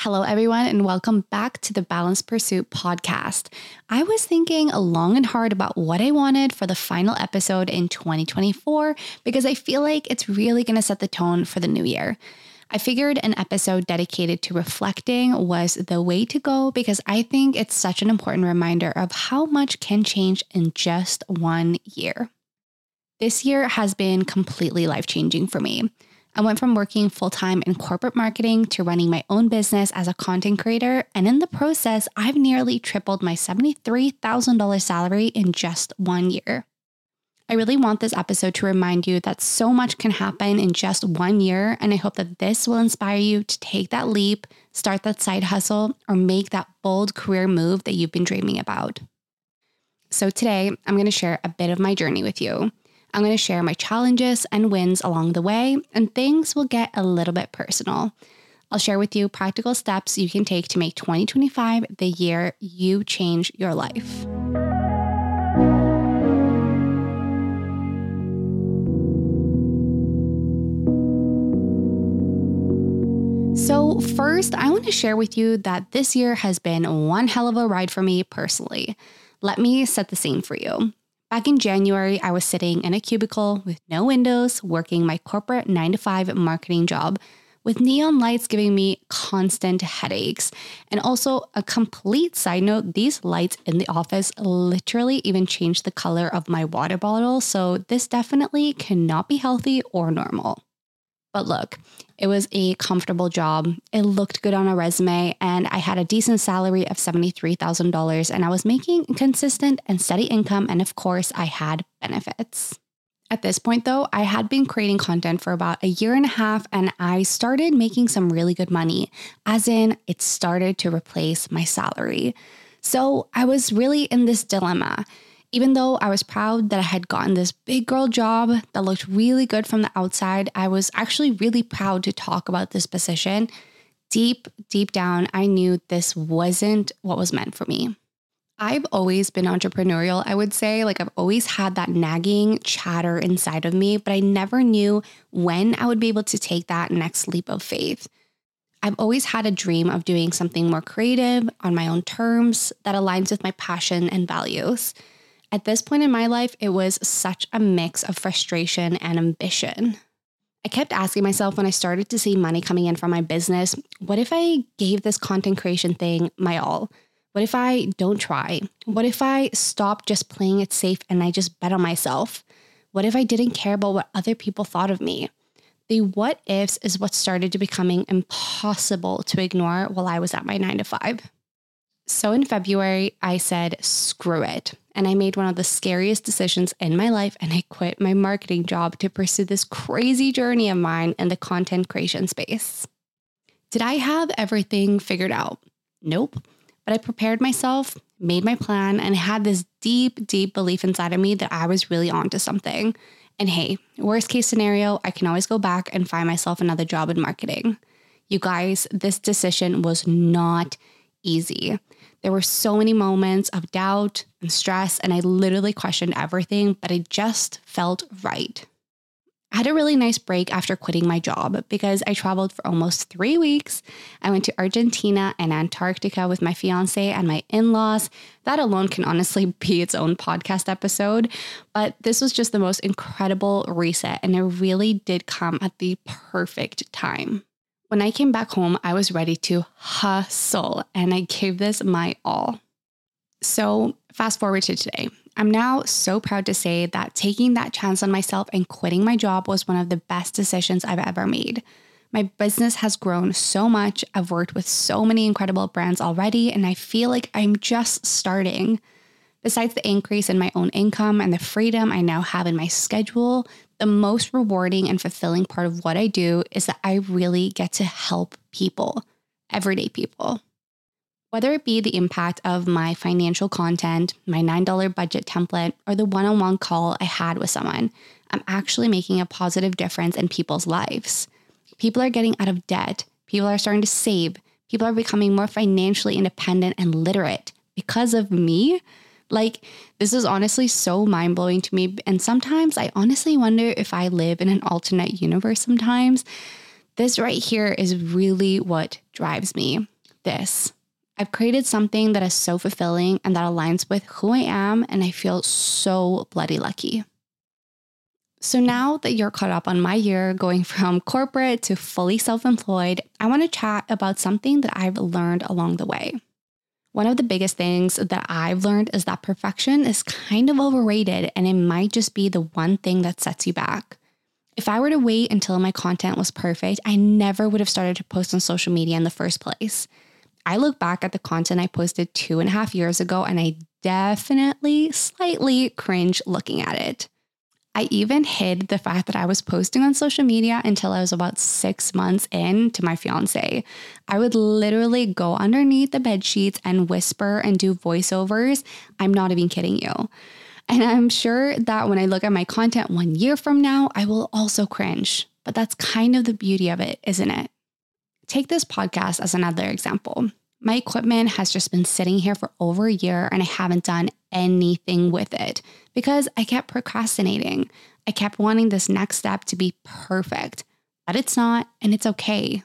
Hello, everyone, and welcome back to the Balanced Pursuit podcast. I was thinking long and hard about what I wanted for the final episode in 2024 because I feel like it's really going to set the tone for the new year. I figured an episode dedicated to reflecting was the way to go because I think it's such an important reminder of how much can change in just 1 year. This year has been completely life-changing for me. I went from working full-time in corporate marketing to running my own business as a content creator, and in the process, I've nearly tripled my $73,000 salary in just 1 year. I really want this episode to remind you that so much can happen in just 1 year, and I hope that this will inspire you to take that leap, start that side hustle, or make that bold career move that you've been dreaming about. So today, I'm going to share a bit of my journey with you. I'm going to share my challenges and wins along the way, and things will get a little bit personal. I'll share with you practical steps you can take to make 2025 the year you change your life. So first, I want to share with you that this year has been one hell of a ride for me personally. Let me set the scene for you. Back in January, I was sitting in a cubicle with no windows, working my corporate 9-to-5 marketing job with neon lights giving me constant headaches. And also a complete side note, these lights in the office literally even changed the color of my water bottle. So this definitely cannot be healthy or normal. But look, it was a comfortable job. It looked good on a resume, and I had a decent salary of $73,000, and I was making consistent and steady income, and of course, I had benefits. At this point, though, I had been creating content for about a year and a half, and I started making some really good money, as in it started to replace my salary. So I was really in this dilemma. Even though I was proud that I had gotten this big girl job that looked really good from the outside, I was actually really proud to talk about this position. Deep down, I knew this wasn't what was meant for me. I've always been entrepreneurial, I would say. I've always had that nagging chatter inside of me, but I never knew when I would be able to take that next leap of faith. I've always had a dream of doing something more creative on my own terms that aligns with my passion and values. At this point in my life, it was such a mix of frustration and ambition. I kept asking myself when I started to see money coming in from my business, what if I gave this content creation thing my all? What if I don't try? What if I stop just playing it safe and I just bet on myself? What if I didn't care about what other people thought of me? The what ifs is what started to becoming impossible to ignore while I was at my 9-to-5. So in February, I said, screw it. And I made one of the scariest decisions in my life, and I quit my marketing job to pursue this crazy journey of mine in the content creation space. Did I have everything figured out? Nope. But I prepared myself, made my plan, and had this deep belief inside of me that I was really onto something. And hey, worst case scenario, I can always go back and find myself another job in marketing. You guys, this decision was not easy. There were so many moments of doubt and stress, and I literally questioned everything, but it just felt right. I had a really nice break after quitting my job because I traveled for almost 3 weeks. I went to Argentina and Antarctica with my fiance and my in-laws. That alone can honestly be its own podcast episode, but this was just the most incredible reset, and it really did come at the perfect time. When I came back home, I was ready to hustle, and I gave this my all. So fast forward to today. I'm now so proud to say that taking that chance on myself and quitting my job was one of the best decisions I've ever made. My business has grown so much. I've worked with so many incredible brands already, and I feel like I'm just starting. Besides the increase in my own income and the freedom I now have in my schedule, the most rewarding and fulfilling part of what I do is that I really get to help people, everyday people. Whether it be the impact of my financial content, my $9 budget template, or the one-on-one call I had with someone, I'm actually making a positive difference in people's lives. People are getting out of debt. People are starting to save. People are becoming more financially independent and literate because of me. This is honestly so mind-blowing to me. And sometimes I honestly wonder if I live in an alternate universe sometimes. This right here is really what drives me. this. I've created something that is so fulfilling and that aligns with who I am, and I feel so bloody lucky. So now that you're caught up on my year going from corporate to fully self-employed, I want to chat about something that I've learned along the way. One of the biggest things that I've learned is that perfection is kind of overrated, and it might just be the one thing that sets you back. If I were to wait until my content was perfect, I never would have started to post on social media in the first place. I look back at the content I posted 2.5 years ago, and I definitely slightly cringe looking at it. I even hid the fact that I was posting on social media until I was about 6 months in to my fiance. I would literally go underneath the bed sheets and whisper and do voiceovers. I'm not even kidding you. And I'm sure that when I look at my content 1 year from now, I will also cringe. But that's kind of the beauty of it, isn't it? Take this podcast as another example. My equipment has just been sitting here for over a year and I haven't done anything with it because I kept procrastinating. I kept wanting this next step to be perfect, but it's not, and it's okay.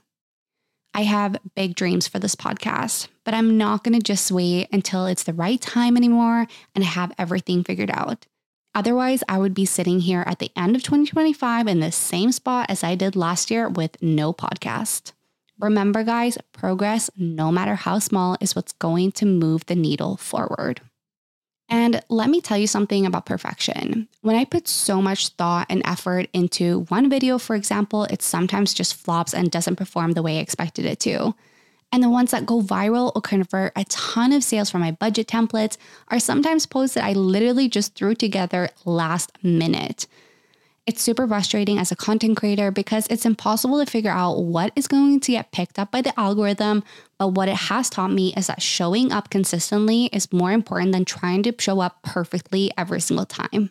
I have big dreams for this podcast, but I'm not going to just wait until it's the right time anymore and I have everything figured out. Otherwise, I would be sitting here at the end of 2025 in the same spot as I did last year with no podcast. Remember, guys, progress, no matter how small, is what's going to move the needle forward. And let me tell you something about perfection. When I put so much thought and effort into one video, for example, it sometimes just flops and doesn't perform the way I expected it to. And the ones that go viral or convert a ton of sales from my budget templates are sometimes posts that I literally just threw together last minute. It's super frustrating as a content creator because it's impossible to figure out what is going to get picked up by the algorithm, but what it has taught me is that showing up consistently is more important than trying to show up perfectly every single time.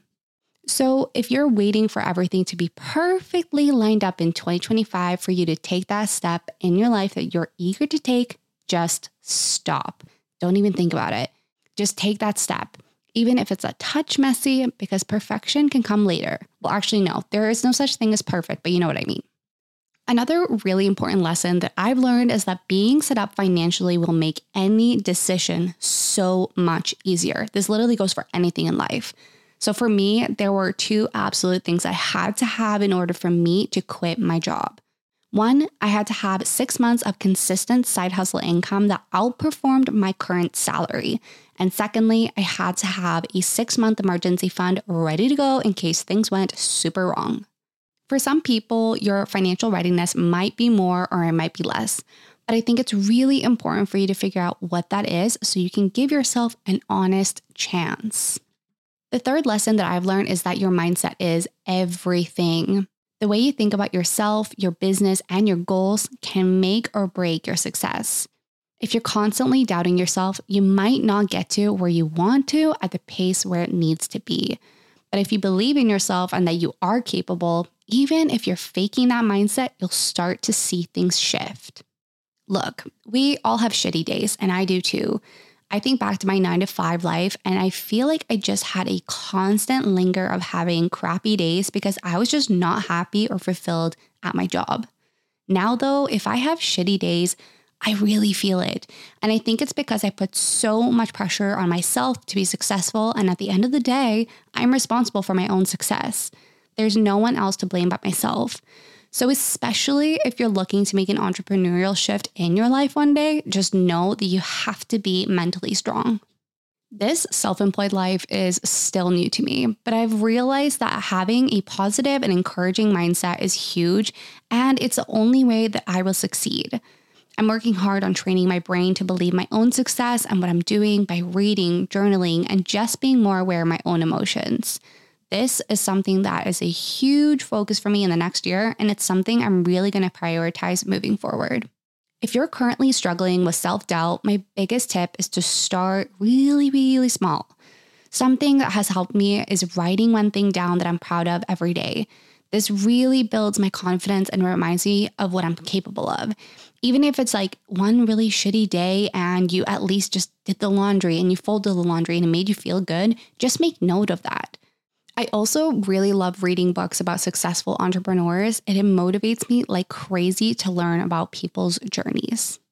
So if you're waiting for everything to be perfectly lined up in 2025 for you to take that step in your life that you're eager to take, just stop. Don't even think about it. Just take that step. Even if it's a touch messy, because perfection can come later. Well, actually, no, there is no such thing as perfect, but you know what I mean. Another really important lesson that I've learned is that being set up financially will make any decision so much easier. This literally goes for anything in life. So for me, there were 2 absolute things I had to have in order for me to quit my job. One, I had to have 6 months of consistent side hustle income that outperformed my current salary. And secondly, I had to have a 6-month emergency fund ready to go in case things went super wrong. For some people, your financial readiness might be more or it might be less. But I think it's really important for you to figure out what that is so you can give yourself an honest chance. The third lesson that I've learned is that your mindset is everything. The way you think about yourself, your business, and your goals can make or break your success. If you're constantly doubting yourself, you might not get to where you want to at the pace where it needs to be. But if you believe in yourself and that you are capable, even if you're faking that mindset, you'll start to see things shift. Look, we all have shitty days, and I do too. I think back to my 9-to-5 life and I feel like I just had a constant linger of having crappy days because I was just not happy or fulfilled at my job. Now though, if I have shitty days, I really feel it. And I think it's because I put so much pressure on myself to be successful. And at the end of the day, I'm responsible for my own success. There's no one else to blame but myself. So especially if you're looking to make an entrepreneurial shift in your life one day, just know that you have to be mentally strong. This self-employed life is still new to me, but I've realized that having a positive and encouraging mindset is huge, and it's the only way that I will succeed. I'm working hard on training my brain to believe my own success and what I'm doing by reading, journaling, and just being more aware of my own emotions. This is something that is a huge focus for me in the next year, and it's something I'm really going to prioritize moving forward. If you're currently struggling with self-doubt, my biggest tip is to start really small. Something that has helped me is writing one thing down that I'm proud of every day. This really builds my confidence and reminds me of what I'm capable of. Even if it's like one really shitty day and you at least just did the laundry and you folded the laundry and it made you feel good, just make note of that. I also really love reading books about successful entrepreneurs, and it motivates me like crazy to learn about people's journeys.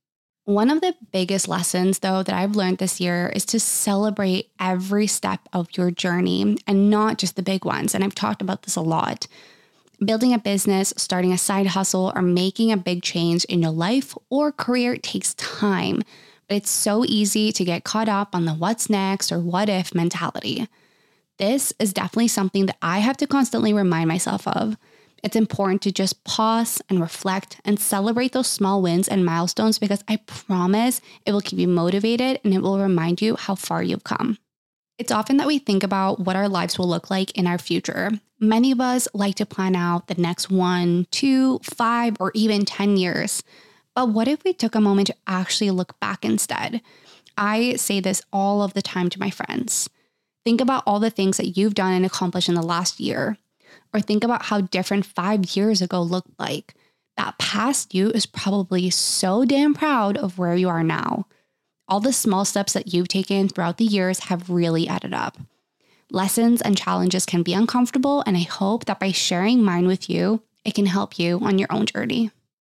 One of the biggest lessons, though, that I've learned this year is to celebrate every step of your journey and not just the big ones. And I've talked about this a lot. Building a business, starting a side hustle, or making a big change in your life or career takes time. But it's so easy to get caught up on the what's next or what if mentality. This is definitely something that I have to constantly remind myself of. It's important to just pause and reflect and celebrate those small wins and milestones because I promise it will keep you motivated and it will remind you how far you've come. It's often that we think about what our lives will look like in our future. Many of us like to plan out the next 1, 2, 5, or even 10 years. But what if we took a moment to actually look back instead? I say this all of the time to my friends. Think about all the things that you've done and accomplished in the last year. Or think about how different 5 years ago looked like. That past you is probably so damn proud of where you are now. All the small steps that you've taken throughout the years have really added up. Lessons and challenges can be uncomfortable, and I hope that by sharing mine with you, it can help you on your own journey.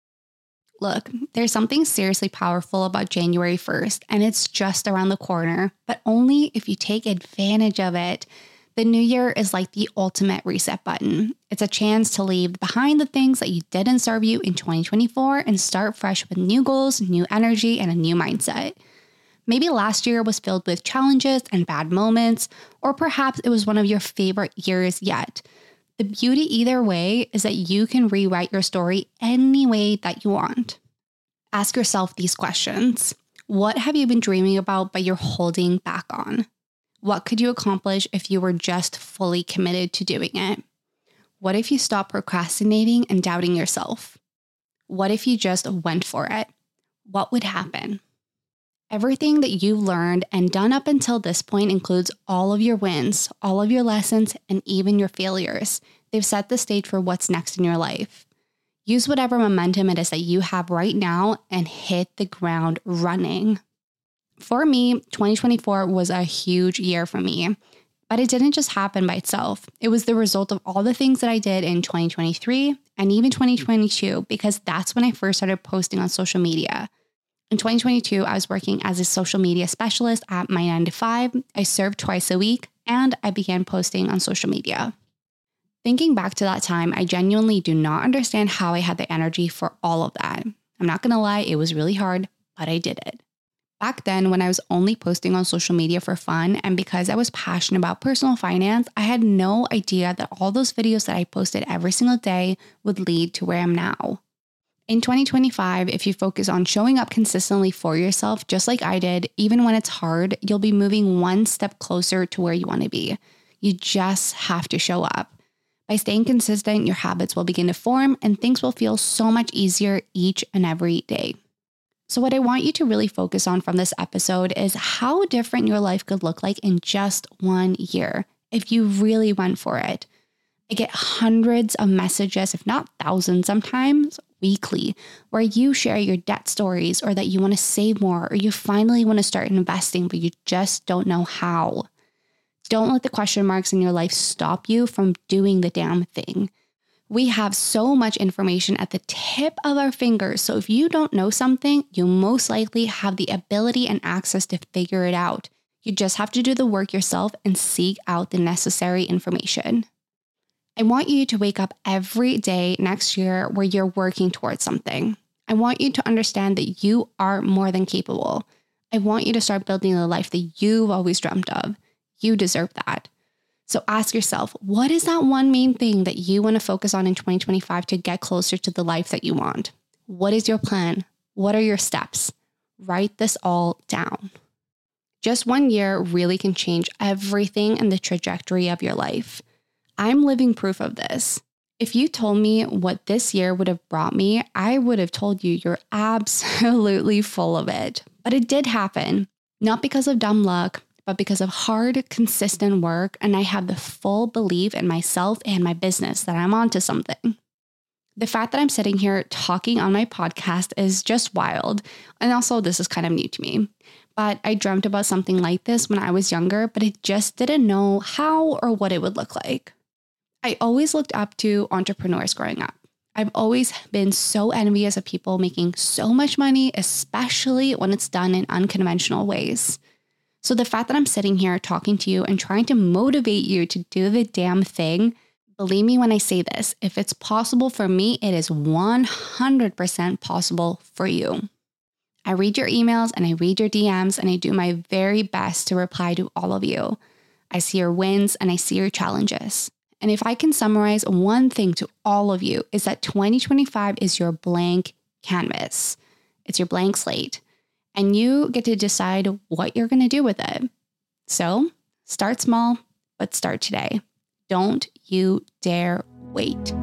Look, there's something seriously powerful about January 1st, and it's just around the corner, but only if you take advantage of it. The new year is like the ultimate reset button. It's a chance to leave behind the things that you didn't serve you in 2024 and start fresh with new goals, new energy, and a new mindset. Maybe last year was filled with challenges and bad moments, or perhaps it was one of your favorite years yet. The beauty either way is that you can rewrite your story any way that you want. Ask yourself these questions. What have you been dreaming about but you're holding back on? What could you accomplish if you were just fully committed to doing it? What if you stopped procrastinating and doubting yourself? What if you just went for it? What would happen? Everything that you've learned and done up until this point includes all of your wins, all of your lessons, and even your failures. They've set the stage for what's next in your life. Use whatever momentum it is that you have right now and hit the ground running. For me, 2024 was a huge year for me, but it didn't just happen by itself. It was the result of all the things that I did in 2023 and even 2022, because that's when I first started posting on social media. In 2022, I was working as a social media specialist at my 9-to-5. I served twice a week, and I began posting on social media. Thinking back to that time, I genuinely do not understand how I had the energy for all of that. I'm not going to lie, it was really hard, but I did it. Back then, when I was only posting on social media for fun, and because I was passionate about personal finance, I had no idea that all those videos that I posted every single day would lead to where I am now. In 2025, if you focus on showing up consistently for yourself, just like I did, even when it's hard, you'll be moving one step closer to where you want to be. You just have to show up. By staying consistent, your habits will begin to form and things will feel so much easier each and every day. So what I want you to really focus on from this episode is how different your life could look like in just 1 year if you really went for it. I get hundreds of messages, if not thousands sometimes, weekly, where you share your debt stories or that you want to save more or you finally want to start investing, but you just don't know how. Don't let the question marks in your life stop you from doing the damn thing. We have so much information at the tip of our fingers, so if you don't know something, you most likely have the ability and access to figure it out. You just have to do the work yourself and seek out the necessary information. I want you to wake up every day next year where you're working towards something. I want you to understand that you are more than capable. I want you to start building the life that you've always dreamt of. You deserve that. So ask yourself, what is that one main thing that you want to focus on in 2025 to get closer to the life that you want? What is your plan? What are your steps? Write this all down. Just 1 year really can change everything in the trajectory of your life. I'm living proof of this. If you told me what this year would have brought me, I would have told you you're absolutely full of it. But it did happen, not because of dumb luck, but because of hard, consistent work, and I have the full belief in myself and my business that I'm onto something. The fact that I'm sitting here talking on my podcast is just wild, and also this is kind of new to me. But I dreamt about something like this when I was younger, but I just didn't know how or what it would look like. I always looked up to entrepreneurs growing up. I've always been so envious of people making so much money, especially when it's done in unconventional ways. So the fact that I'm sitting here talking to you and trying to motivate you to do the damn thing, believe me when I say this, if it's possible for me, it is 100% possible for you. I read your emails and I read your DMs and I do my very best to reply to all of you. I see your wins and I see your challenges. And if I can summarize one thing to all of you, is that 2025 is your blank canvas. It's your blank slate. And you get to decide what you're going to do with it. So start small, but start today. Don't you dare wait.